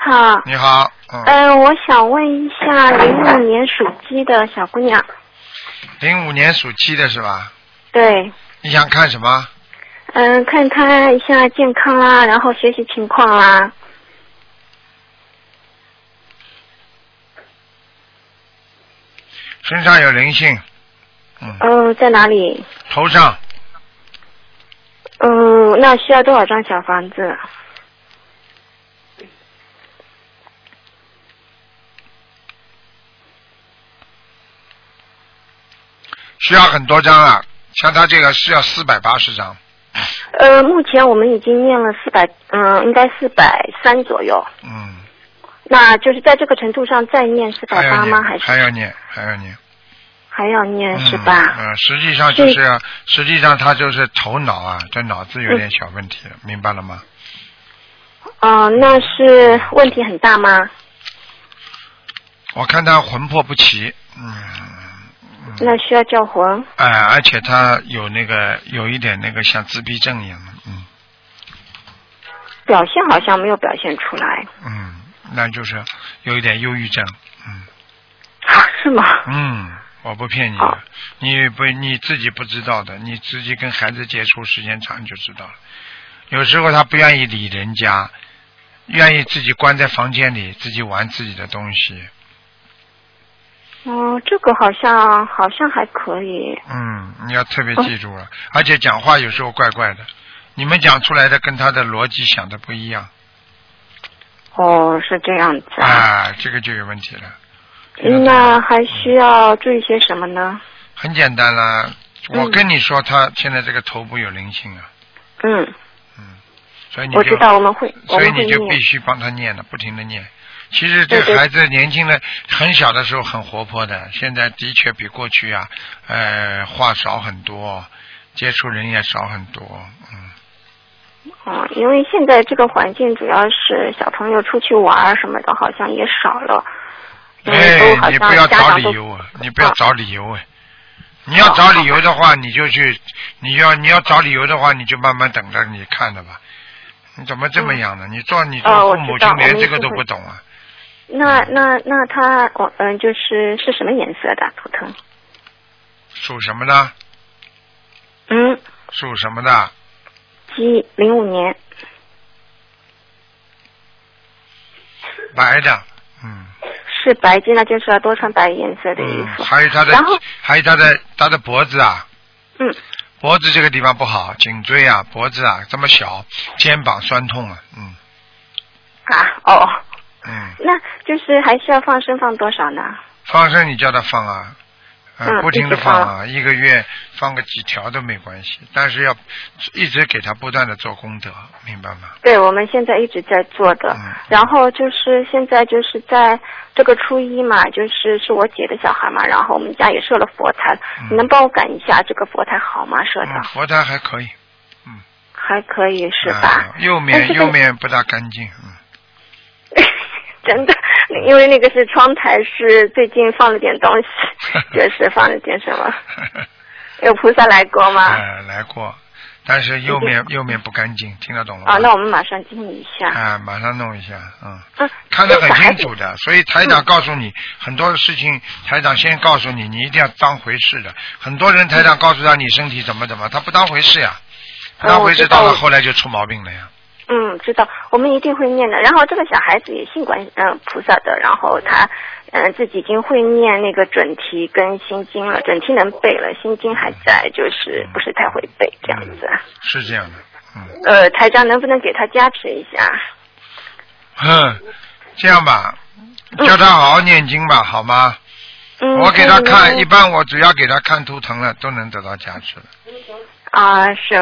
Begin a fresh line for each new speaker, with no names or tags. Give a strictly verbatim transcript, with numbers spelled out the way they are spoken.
好。
你好。嗯。
呃，我想问一下，零五年属鸡的小姑娘。
零五年属鸡的是吧？
对。
你想看什么？
嗯、呃，看她一下健康啦，然后学习情况啦。
身上有灵性。嗯。
呃，在哪里？
头上。
嗯、呃，那需要多少张小房子？
需要很多张啊，像他这个是要四百八十张。
呃，目前我们已经念了四百，嗯，应该四百三左右。
嗯。
那就是在这个程度上再念四百八吗？还是
还要念，还要念。
还要念是吧？
嗯，实际上就是，实际上他就是头脑啊，这脑子有点小问题了，嗯、明白了吗？
哦、呃，那是问题很大吗？
我看他魂魄不齐，嗯。嗯
那需要叫魂。
哎、呃，而且他有那个有一点那个像自闭症一样的，嗯。
表现好像没有表现出来。
嗯，那就是有一点忧郁症，嗯。
啊，是吗？
嗯。我不骗你的，哦、你不你自己不知道的，你自己跟孩子接触时间长就知道了。有时候他不愿意理人家，愿意自己关在房间里，自己玩自己的东西。
哦，这个好像好像还可以。
嗯，你要特别记住了，哦、而且讲话有时候怪怪的，你们讲出来的跟他的逻辑想的不一样。
哦，是这样子啊。
啊，这个就有问题了。
那还需要注意些什么呢？
很简单啦，我跟你说，他现在这个头部有灵性啊。
嗯。
嗯，所以你就
我知道我们会，
所以你就必须帮他念了，不停的念。其实这个孩子年轻的很小的时候很活泼的，现在的确比过去啊，呃，话少很多，接触人也少很多，嗯。
哦，因为现在这个环境主要是小朋友出去玩什么的，好像也少了。
哎，你不要找理由啊！你不要找理由哎！你要找理由的话，你就去；你要你要找理由的话，你就慢慢等着你看着吧。你怎么这么样呢？你做你做父母亲连这个都不懂啊！
那那那他我嗯，就是是什么颜色的图腾？
属什么的？
嗯。
属什么的？
鸡，零五年。
白的，嗯。
是白鸡，那就是要多穿白颜色的衣服。
嗯、还有他的，还有他的他的脖子啊。
嗯。
脖子这个地方不好，颈椎啊，脖子啊这么小，肩膀酸痛啊，嗯。
啊哦。
嗯。
那就是还需要放生放多少呢？
放生你叫他放啊。
嗯，
不停的放啊，一个月放个几条都没关系，但是要一直给他不断的做功德，明白吗？
对，我们现在一直在做的。
嗯、
然后就是现在就是在这个初一嘛，就是是我姐的小孩嘛，然后我们家也设了佛台，嗯、你能帮我赶一下这个佛台好吗？设的、
嗯、佛台还可以，嗯，
还可以是吧？
嗯、右面右面不大干净，嗯。
真的，因为那个是窗台，是最近放了点东西，就是放了点什么。有菩萨来过吗？
呃，来过，但是右面右面不干净，听得懂吗？
啊，那我们马上清理一下。
啊，马上弄一下，嗯。
嗯，
看得很清楚的，所以台长告诉你、嗯、很多事情，台长先告诉你，你一定要当回事的。很多人台长告诉他你身体怎么怎么，他不当回事呀，不当回事，到了后来就出毛病了呀。
嗯，知道，我们一定会念的。然后这个小孩子也信观嗯、呃、菩萨的，然后他嗯、呃、自己已经会念那个准提跟心经了，准提能背了，心经还在，就是不是太会背这样子。
嗯、是这样的，嗯。
呃，台长能不能给他加持一下？
嗯，这样吧，叫他好好念经吧，嗯、好吗？
嗯。
我给他看，一般我只要给他看图腾了，都能得到加持的。
啊，是。